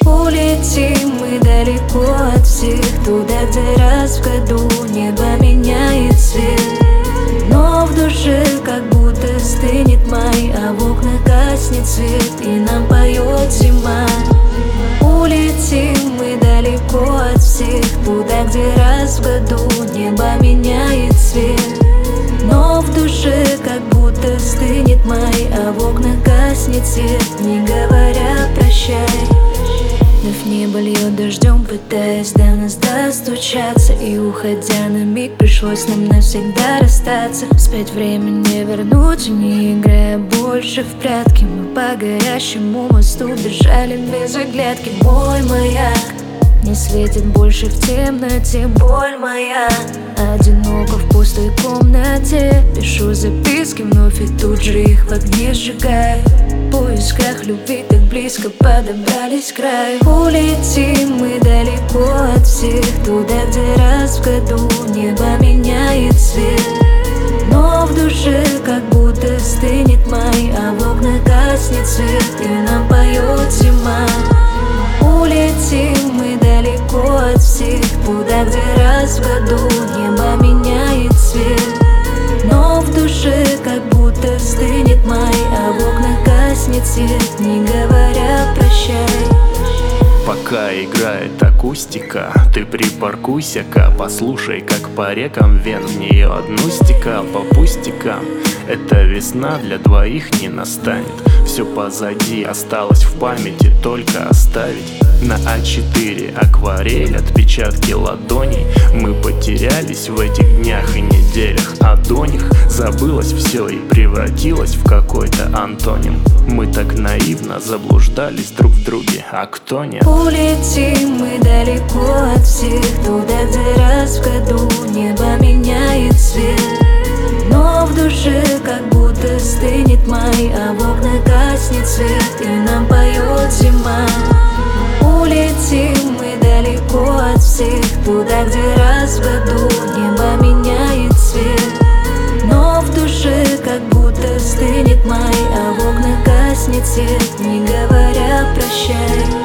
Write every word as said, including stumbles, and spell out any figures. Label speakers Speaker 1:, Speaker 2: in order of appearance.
Speaker 1: Улетим мы далеко от всех, туда, где раз в году небо меняет цвет. Но в душе как будто стынет май, а в окнах гаснет свет, и нам поет зима. Улетим мы далеко от всех, туда, где раз в году небо меняет цвет. Но в душе как будто стынет май, а в окнах гаснет свет, не говоря прощай. Вновь небо льет дождем, пытаясь до нас достучаться. И уходя на миг, пришлось нам навсегда расстаться. Вспять время не вернуть, не играя больше в прятки. Мы по горящему мосту бежали без оглядки. Мой маяк не светит больше в темноте, боль моя. Одиноко в пустой комнате пишу записки вновь и тут же их в огне сжигаю. В поисках любви так близко подобрались к краю. Улетим мы далеко от всех, туда, где раз в году небо меняет цвет. Но в душе как будто стынет май, а в окнах гаснет свет, и нам поет зима. Улетим мы далеко от всех, туда, где раз в году небо меняет цвет. Но в душе как будто стынет май, а в окнах гаснет свет, не говоря прощай.
Speaker 2: Пока играет акустика, ты припаркуйся-ка, послушай, как по рекам вен в нее одну стекал по пустякам. Эта весна для двоих не настанет. Все позади, осталось в памяти только оставить. На а четыре акварель, отпечатки ладоней. Мы потерялись в этих днях и неделях, а до них забылось все и превратилось в какой-то антоним. Мы так наивно заблуждались друг в друге, а кто нет?
Speaker 1: Улетим мы далеко от всех, туда, где раз в году небо меняет цвет. Но в душе как будто стынет май, а в окнах гаснет свет, и нам поет зима. Улетим мы далеко от всех, туда, где раз в году небо меняет цвет. Но в душе как будто стынет май, а в окнах гаснет свет, не говоря прощай.